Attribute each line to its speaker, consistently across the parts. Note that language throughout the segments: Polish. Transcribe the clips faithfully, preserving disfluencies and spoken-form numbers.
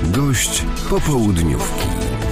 Speaker 1: Gość popołudniówki.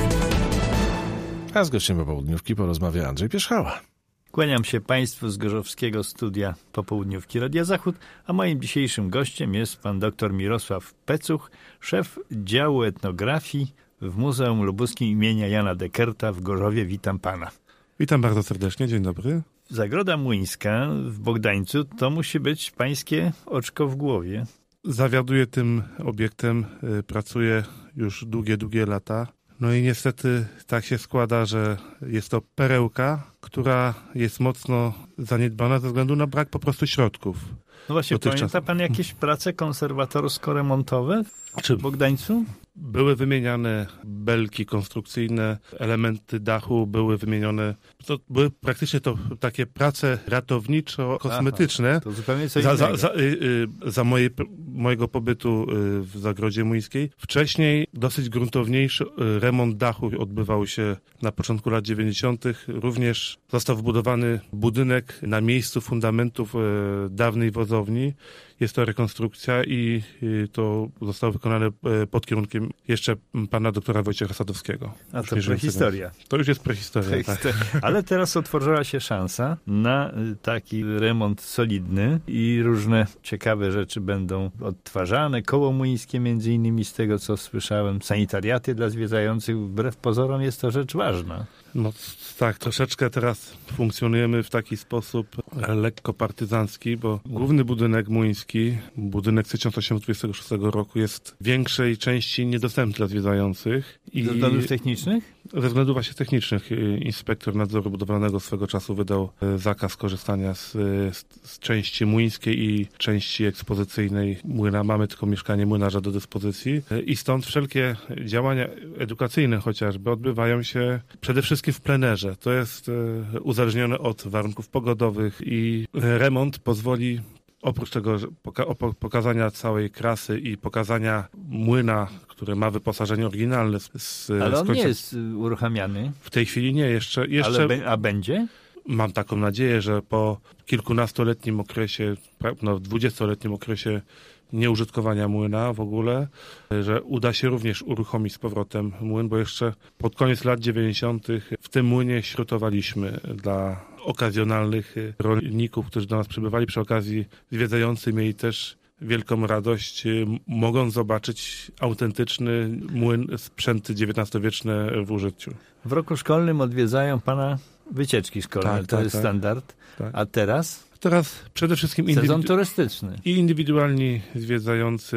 Speaker 2: A z gościem popołudniówki porozmawia Andrzej Pierzchała.
Speaker 3: Kłaniam się Państwu z gorzowskiego studia popołudniówki Radia Zachód, a moim dzisiejszym gościem jest pan dr Mirosław Pecuch, szef działu etnografii w Muzeum Lubuskim imienia Jana Dekerta w Gorzowie. Witam pana.
Speaker 4: Witam bardzo serdecznie, dzień dobry.
Speaker 3: Zagroda Młyńska w Bogdańcu to musi być pańskie oczko w głowie.
Speaker 4: Zawiaduję tym obiektem, pracuję już długie, długie lata. No i niestety tak się składa, że jest to perełka, która jest mocno zaniedbana ze względu na brak po prostu środków.
Speaker 3: No właśnie,
Speaker 4: dotychczas.
Speaker 3: Pamięta pan jakieś prace konserwatorsko-remontowe w Bogdańcu?
Speaker 4: Były wymieniane belki konstrukcyjne, elementy dachu były wymienione. To były praktycznie to takie prace ratowniczo-kosmetyczne.
Speaker 3: Aha, to zupełnie coś
Speaker 4: za,
Speaker 3: innego.
Speaker 4: za, za, y, y, za mojej, mojego pobytu y, w Zagrodzie Młyńskiej. Wcześniej dosyć gruntowniejszy y, remont dachu odbywał się na początku lat dziewięćdziesiątych. Również został wbudowany budynek na miejscu fundamentów y, dawnej wozowni. Jest to rekonstrukcja i y, to zostało wykonane y, pod kierunkiem jeszcze pana doktora Wojciecha Sadowskiego.
Speaker 3: A to prehistoria.
Speaker 4: To już jest prehistoria,
Speaker 3: Prehistoria.
Speaker 4: tak.
Speaker 3: Ale teraz otworzyła się szansa na taki remont solidny i różne ciekawe rzeczy będą odtwarzane. Koło młyńskie między innymi, z tego co słyszałem, sanitariaty dla zwiedzających. Wbrew pozorom jest to rzecz ważna.
Speaker 4: No tak, troszeczkę teraz funkcjonujemy w taki sposób lekko partyzancki, bo główny budynek młyński, budynek z tysiąc osiemset dwudziestego szóstego roku jest w większej części niedostępny dla zwiedzających. I
Speaker 3: ze względów technicznych?
Speaker 4: Ze względów właśnie technicznych. Inspektor nadzoru budowlanego swego czasu wydał zakaz korzystania z, z, z części młyńskiej i części ekspozycyjnej młyna. Mamy tylko mieszkanie młynarza do dyspozycji i stąd wszelkie działania edukacyjne chociażby odbywają się przede wszystkim w plenerze. To jest uzależnione od warunków pogodowych i remont pozwoli oprócz tego poka- pokazania całej krasy i pokazania młyna, które ma wyposażenie oryginalne. Z, z,
Speaker 3: Ale on
Speaker 4: z końca...
Speaker 3: nie jest uruchamiany.
Speaker 4: W tej chwili nie, jeszcze... jeszcze...
Speaker 3: Ale be, a będzie?
Speaker 4: Mam taką nadzieję, że po kilkunastoletnim okresie, no dwudziestoletnim okresie nieużytkowania młyna w ogóle, że uda się również uruchomić z powrotem młyn, bo jeszcze pod koniec lat dziewięćdziesiątych w tym młynie śrutowaliśmy dla okazjonalnych rolników, którzy do nas przybywali. Przy okazji zwiedzający mieli też wielką radość, mogąc zobaczyć autentyczny młyn, sprzęty dziewiętnastowieczne w użyciu.
Speaker 3: W roku szkolnym odwiedzają pana wycieczki szkolne,
Speaker 4: tak,
Speaker 3: to
Speaker 4: tak,
Speaker 3: jest
Speaker 4: tak.
Speaker 3: standard.
Speaker 4: Tak.
Speaker 3: A teraz?
Speaker 4: Teraz przede wszystkim
Speaker 3: Sezon
Speaker 4: indywidu-
Speaker 3: turystyczny.
Speaker 4: i indywidualni zwiedzający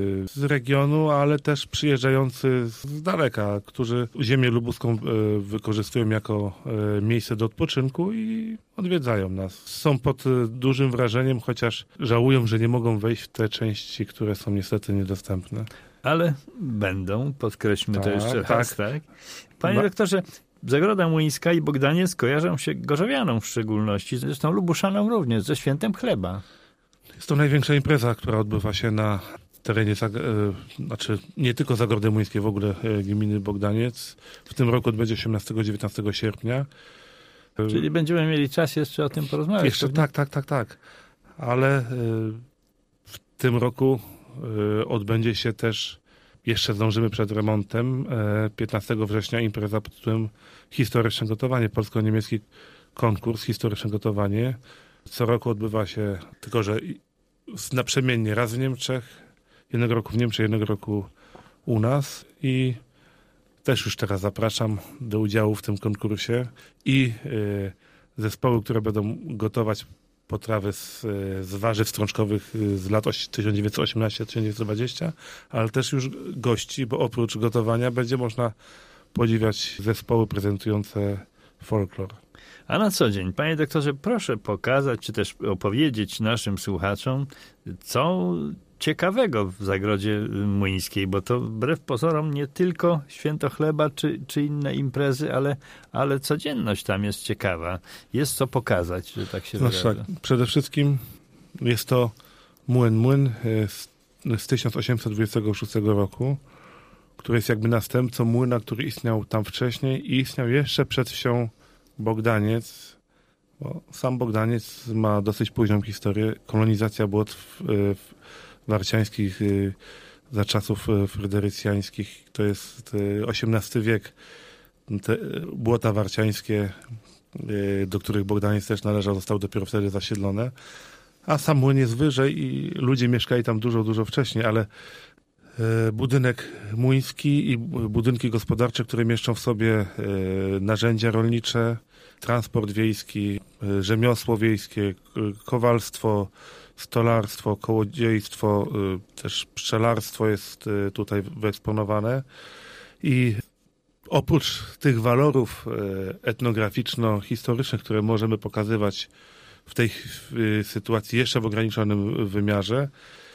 Speaker 4: z regionu, ale też przyjeżdżający z daleka, którzy ziemię lubuską wykorzystują jako miejsce do odpoczynku i odwiedzają nas. Są pod dużym wrażeniem, chociaż żałują, że nie mogą wejść w te części, które są niestety niedostępne.
Speaker 3: Ale będą, podkreślmy
Speaker 4: tak,
Speaker 3: to jeszcze
Speaker 4: tak.
Speaker 3: raz, tak? Panie
Speaker 4: Ba-
Speaker 3: doktorze, Zagroda Młyńska i Bogdaniec kojarzą się gorzowianom w szczególności, zresztą Lubuszanom również, ze świętem chleba.
Speaker 4: Jest to największa impreza, która odbywa się na terenie, Zag- e, znaczy nie tylko Zagrody Młyńskiej, w ogóle e, gminy Bogdaniec. W tym roku odbędzie osiemnastego do dziewiętnastego sierpnia.
Speaker 3: Czyli będziemy mieli czas jeszcze o tym porozmawiać.
Speaker 4: Jeszcze tak, tak, tak, tak. Ale e, w tym roku e, odbędzie się też, jeszcze zdążymy przed remontem, e, piętnastego września impreza pod tytułem Historyczne Gotowanie, polsko-niemiecki konkurs Historyczne Gotowanie. Co roku odbywa się, tylko że naprzemiennie raz w Niemczech, jednego roku w Niemczech, jednego roku u nas i też już teraz zapraszam do udziału w tym konkursie i y, zespoły, które będą gotować potrawy z, z warzyw strączkowych z lat tysiąc dziewięćset osiemnastego do tysiąc dziewięćset dwudziestego, ale też już gości, bo oprócz gotowania będzie można podziwiać zespoły prezentujące folklor.
Speaker 3: A na co dzień, panie doktorze, proszę pokazać, czy też opowiedzieć naszym słuchaczom, co ciekawego w Zagrodzie Młyńskiej, bo to wbrew pozorom nie tylko święto chleba czy, czy inne imprezy, ale, ale codzienność tam jest ciekawa. Jest co pokazać, że tak się
Speaker 4: Znaczy,
Speaker 3: wyrażę.
Speaker 4: tak, przede wszystkim jest to młyn młyn z, z tysiąc osiemset dwudziestego szóstego roku, który jest jakby następcą młyna, który istniał tam wcześniej i istniał jeszcze przed wsią Bogdaniec, bo sam Bogdaniec ma dosyć późną historię. Kolonizacja Błot w, w warciańskich za czasów fryderycjańskich, to jest osiemnasty wiek, te błota warciańskie, do których Bogdaniec też należał, zostały dopiero wtedy zasiedlone, a sam młyn jest wyżej i ludzie mieszkali tam dużo, dużo wcześniej, ale budynek młyński i budynki gospodarcze, które mieszczą w sobie narzędzia rolnicze, transport wiejski, rzemiosło wiejskie, kowalstwo, stolarstwo, kołodziejstwo, też pszczelarstwo jest tutaj wyeksponowane i oprócz tych walorów etnograficzno-historycznych, które możemy pokazywać w tej sytuacji jeszcze w ograniczonym wymiarze,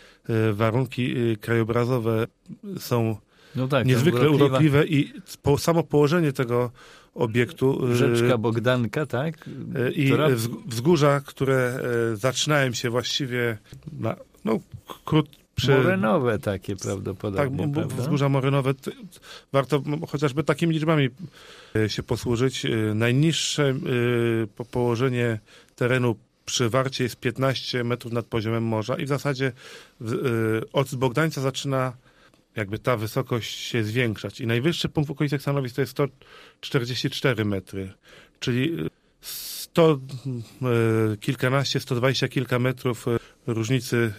Speaker 4: warunki krajobrazowe są
Speaker 3: no tak,
Speaker 4: niezwykle urokliwe i po, samo położenie tego obiektu.
Speaker 3: Rzeczka Bogdanka, tak?
Speaker 4: I która... wzgórza, które zaczynają się właściwie na, no, krót, przy...
Speaker 3: Morenowe takie prawdopodobnie,
Speaker 4: tak,
Speaker 3: prawda?
Speaker 4: Wzgórza morynowe. Warto chociażby takimi liczbami się posłużyć. Najniższe położenie terenu przy Warcie jest piętnaście metrów nad poziomem morza i w zasadzie od Bogdańca zaczyna jakby ta wysokość się zwiększać. I najwyższy punkt w okolicach Stanowic to jest sto czterdzieści cztery metry, czyli sto kilkanaście, sto dwadzieścia kilka metrów różnicy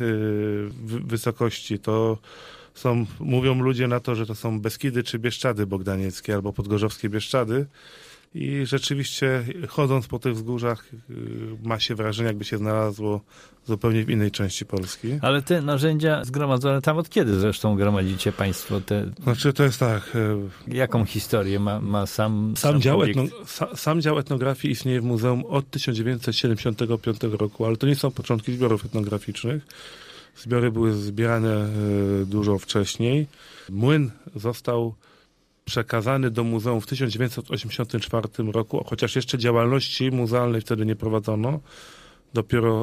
Speaker 4: wysokości. To są, mówią ludzie na to, że to są Beskidy czy Bieszczady bogdanieckie albo podgorzowskie Bieszczady. I rzeczywiście chodząc po tych wzgórzach ma się wrażenie, jakby się znalazło zupełnie w innej części Polski.
Speaker 3: Ale te narzędzia zgromadzone tam od kiedy zresztą gromadzicie państwo te...
Speaker 4: Znaczy to jest tak...
Speaker 3: Jaką historię ma, ma sam
Speaker 4: sam,
Speaker 3: sam
Speaker 4: dział etno, sa, sam dział etnografii istnieje w muzeum od tysiąc dziewięćset siedemdziesiątego piątego roku, ale to nie są początki zbiorów etnograficznych. Zbiory były zbierane dużo wcześniej. Młyn został przekazany do muzeum w tysiąc dziewięćset osiemdziesiątym czwartym roku, chociaż jeszcze działalności muzealnej wtedy nie prowadzono. Dopiero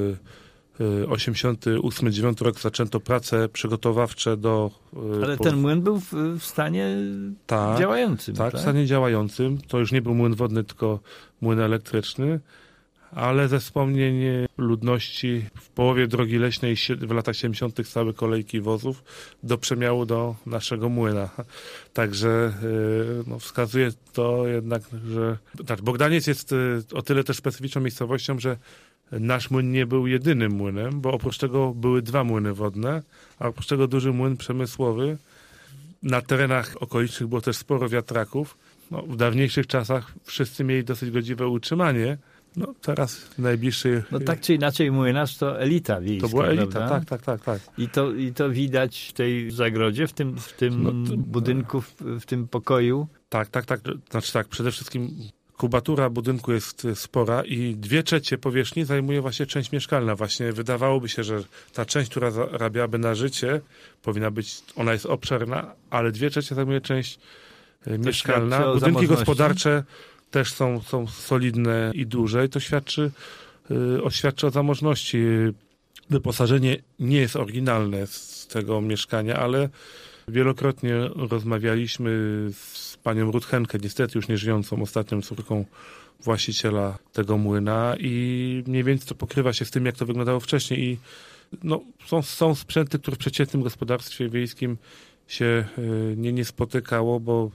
Speaker 4: y, y, osiemdziesiąty ósmy dziewiąty rok zaczęto prace przygotowawcze do... Y,
Speaker 3: Ale
Speaker 4: po...
Speaker 3: ten młyn był w, w stanie
Speaker 4: tak,
Speaker 3: działającym,
Speaker 4: tak?
Speaker 3: tak?
Speaker 4: w stanie działającym. To już nie był młyn wodny, tylko młyn elektryczny. Ale ze wspomnień ludności w połowie drogi leśnej w latach siedemdziesiątych stały kolejki wozów do przemiału do naszego młyna. Także no, wskazuje to jednak, że tak, Bogdaniec jest o tyle też specyficzną miejscowością, że nasz młyn nie był jedynym młynem, bo oprócz tego były dwa młyny wodne, a oprócz tego duży młyn przemysłowy. Na terenach okolicznych było też sporo wiatraków. No, w dawniejszych czasach wszyscy mieli dosyć godziwe utrzymanie. No teraz w najbliższych...
Speaker 3: No tak czy inaczej młynarz to elita wiejska,
Speaker 4: To była elita,
Speaker 3: prawda?
Speaker 4: tak, tak, tak, tak.
Speaker 3: I to, I to widać w tej zagrodzie, w tym, w tym no to... budynku, w, w tym pokoju?
Speaker 4: Tak, tak, tak. Znaczy tak, przede wszystkim kubatura budynku jest spora i dwie trzecie powierzchni zajmuje właśnie część mieszkalna. Właśnie wydawałoby się, że ta część, która zarabiałaby na życie, powinna być, ona jest obszerna, ale dwie trzecie zajmuje część to mieszkalna. Budynki gospodarcze też są, są solidne i duże i to świadczy, yy, oświadczy o zamożności. Wyposażenie nie jest oryginalne z tego mieszkania, ale wielokrotnie rozmawialiśmy z panią Ruth Henke, niestety już nie żyjącą, ostatnią córką właściciela tego młyna i mniej więcej to pokrywa się z tym, jak to wyglądało wcześniej i no, są, są sprzęty, które w przeciętnym gospodarstwie wiejskim się yy, nie, nie spotykało, bo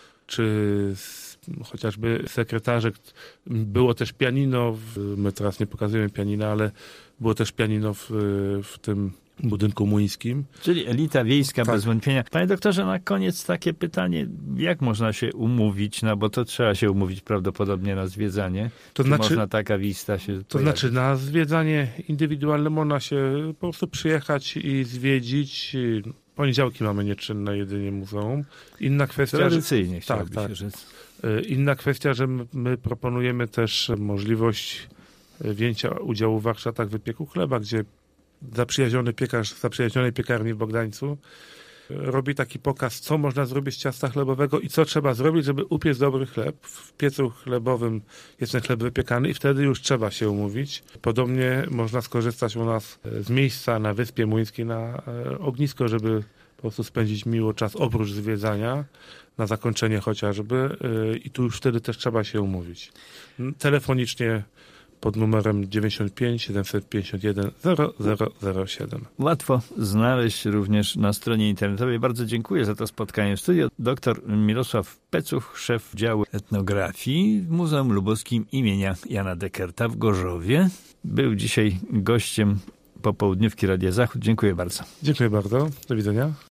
Speaker 4: czy chociażby sekretarzek, było też pianino, my teraz nie pokazujemy pianina, ale było też pianino w, w tym budynku młyńskim.
Speaker 3: Czyli elita wiejska,
Speaker 4: tak.
Speaker 3: Bez wątpienia. Panie doktorze, na koniec takie pytanie, jak można się umówić, no bo to trzeba się umówić prawdopodobnie na zwiedzanie.
Speaker 4: To
Speaker 3: Czy
Speaker 4: znaczy,
Speaker 3: można taka wista się
Speaker 4: To
Speaker 3: pojawić?
Speaker 4: znaczy na zwiedzanie indywidualne można się po prostu przyjechać i zwiedzić. Poniedziałki mamy nieczynne jedynie muzeum. Inna kwestia,
Speaker 3: Tradycyjnie
Speaker 4: że,
Speaker 3: chciałby
Speaker 4: tak,
Speaker 3: się
Speaker 4: tak.
Speaker 3: rzec.
Speaker 4: Inna kwestia, że my proponujemy też możliwość wzięcia udziału w warsztatach wypieku chleba, gdzie zaprzyjaźniony piekarz z zaprzyjaźnionej piekarni w Bogdańcu robi taki pokaz, co można zrobić z ciasta chlebowego i co trzeba zrobić, żeby upiec dobry chleb. W piecu chlebowym jest ten chleb wypiekany i wtedy już trzeba się umówić. Podobnie można skorzystać u nas z miejsca na Wyspie Młyńskiej na ognisko, żeby po prostu spędzić miło czas oprócz zwiedzania, na zakończenie chociażby i tu już wtedy też trzeba się umówić. Telefonicznie pod numerem dziewięćdziesiąt pięć siedemset pięćdziesiąt jeden zero zero zero siedem.
Speaker 3: Łatwo znaleźć również na stronie internetowej. Bardzo dziękuję za to spotkanie w studiu. Doktor Mirosław Pecuch, szef działu etnografii w Muzeum Lubuskim imienia Jana Dekerta w Gorzowie. Był dzisiaj gościem popołudniówki Radia Zachód. Dziękuję bardzo.
Speaker 4: Dziękuję bardzo. Do widzenia.